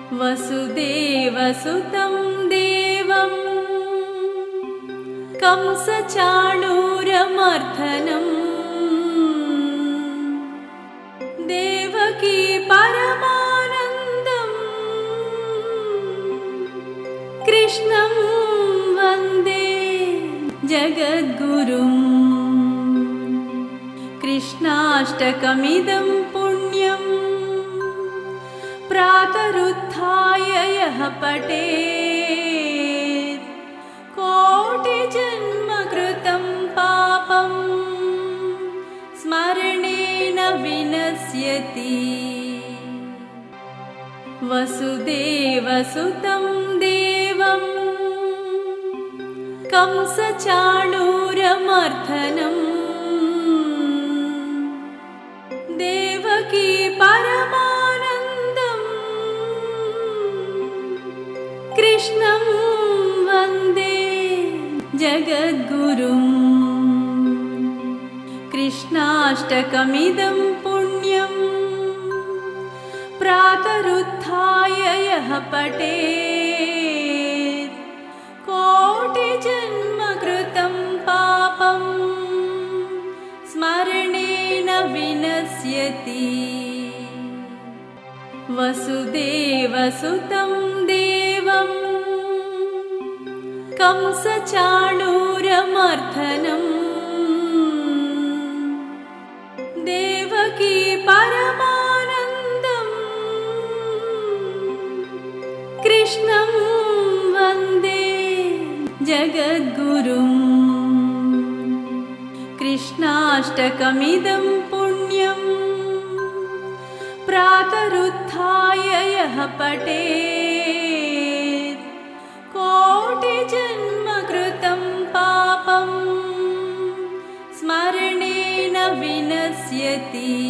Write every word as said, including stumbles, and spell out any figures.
वसुदेवसुतं देवं कंसचाणूरमर्दनं देवकी परमानन्दं कृष्णं वन्दे जगद्गुरुम्। कृष्णाष्टकमिदं पुण्यं प्रातरुत्थाय यः पठेत् कोटिजन्मकृतं पापं स्मरणेन विनश्यति। वसुदेवसुतं देवं कंसचाणूरमर्दनं देवकी परमानन्दं कृष्णं वन्दे जगद्गुरुम्। कृष्णाष्टकमिदं पुण्यं प्रातरुत्थाय यः पठेत् कोटिजन्मकृतं पापं स्मरणेन विनश्यति। वसुदेवसुतं देवं कंसचाणूरमर्दनं देवकी परमानन्दं कृष्णं वन्दे जगद्गुरुम्। कृष्णाष्टकमिदं पुण्यं प्रातरुत्थाय यः पठेत् कोटिजन्मकृतं पापं स्मरणेन विनश्यति।